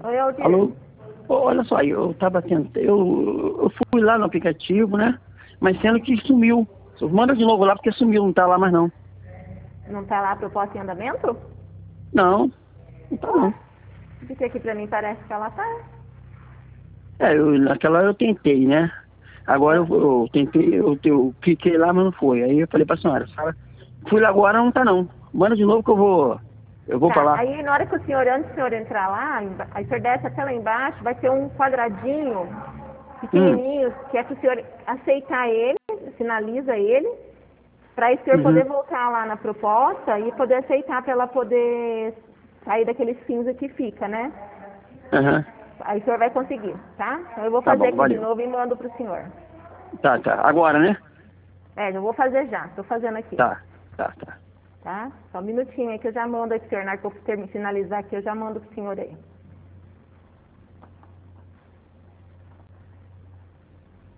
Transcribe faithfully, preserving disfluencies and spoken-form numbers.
Oi, Aldir. Alô? Ô, olha só, eu tava tentando, eu, eu fui lá no aplicativo, né? Mas sendo que sumiu. Manda de novo lá porque sumiu, não tá lá mais não. Não tá lá a proposta em andamento? Não, não tá não. Porque aqui pra mim parece que ela tá. É, eu, naquela eu tentei, né? Agora eu, eu tentei, eu, eu cliquei lá, mas não foi. Aí eu falei pra senhora, senhora, fui lá agora, não tá não. Manda de novo que eu vou, eu vou pra Tá, lá. aí na hora que o senhor, antes do senhor entrar lá, emba- aí o senhor desce até lá embaixo, vai ter um quadradinho Hum, pequenininho, que é pro senhor aceitar ele, sinaliza ele, para o senhor uhum, poder voltar lá na proposta e poder aceitar para ela poder sair daquele cinza que fica, né? aham. Aí o senhor vai conseguir, tá? Então eu vou Tá fazer bom, aqui de valeu. novo e mando pro senhor. Tá, tá. Agora, né? É, eu vou fazer já, tô fazendo aqui, Tá, tá, tá. tá? Só um minutinho aí que eu já mando aí pro senhor, na hora que eu terminar, finalizar aqui, eu já mando pro senhor aí.